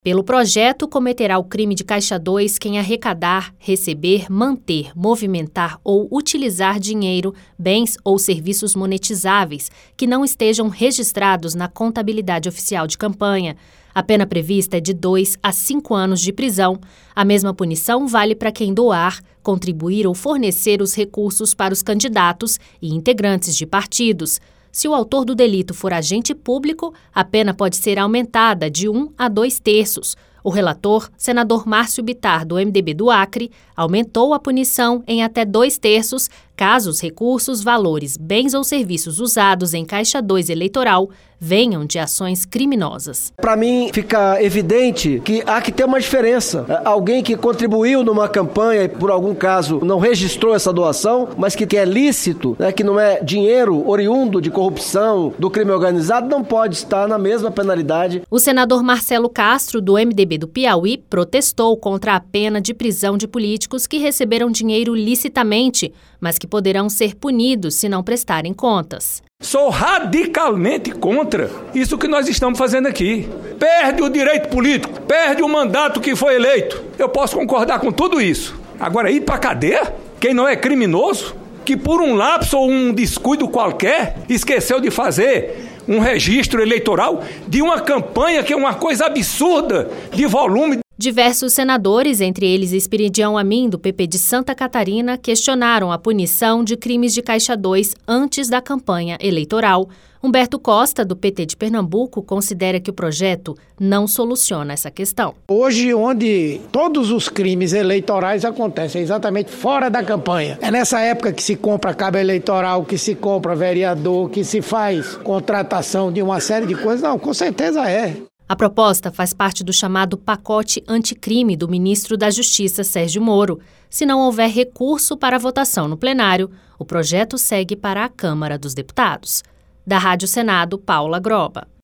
Pelo projeto, cometerá o crime de Caixa 2 quem arrecadar, receber, manter, movimentar ou utilizar dinheiro, bens ou serviços monetizáveis que não estejam registrados na contabilidade oficial de campanha. A pena prevista é de 2 a 5 anos de prisão. A mesma punição vale para quem doar, contribuir ou fornecer os recursos para os candidatos e integrantes de partidos. Se o autor do delito for agente público, a pena pode ser aumentada de 1 a 2/3. O relator, senador Márcio Bittar, do MDB do Acre, aumentou a punição em até 2/3 caso os recursos, valores, bens ou serviços usados em Caixa 2 eleitoral venham de ações criminosas. Para mim, fica evidente que há que ter uma diferença. Alguém que contribuiu numa campanha e, por algum caso, não registrou essa doação, mas que é lícito, que não é dinheiro oriundo de corrupção, do crime organizado, não pode estar na mesma penalidade. O senador Marcelo Castro, do MDB do Piauí, protestou contra a pena de prisão de políticos que receberam dinheiro licitamente, mas que poderão ser punidos se não prestarem contas. Sou radicalmente contra isso que nós estamos fazendo aqui. Perde o direito político, perde o mandato que foi eleito. Eu posso concordar com tudo isso. Agora, ir para a cadeia? Quem não é criminoso, que por um lapso ou um descuido qualquer, esqueceu de fazer um registro eleitoral de uma campanha que é uma coisa absurda de volume. Diversos senadores, entre eles Esperidião Amin, do PP de Santa Catarina, questionaram a punição de crimes de Caixa 2 antes da campanha eleitoral. Humberto Costa, do PT de Pernambuco, considera que o projeto não soluciona essa questão. Hoje, onde todos os crimes eleitorais acontecem exatamente fora da campanha. É nessa época que se compra cabo eleitoral, que se compra vereador, que se faz contratação de uma série de coisas. Não, com certeza é. A proposta faz parte do chamado pacote anticrime do ministro da Justiça, Sérgio Moro. Se não houver recurso para a votação no plenário, o projeto segue para a Câmara dos Deputados. Da Rádio Senado, Paula Groba.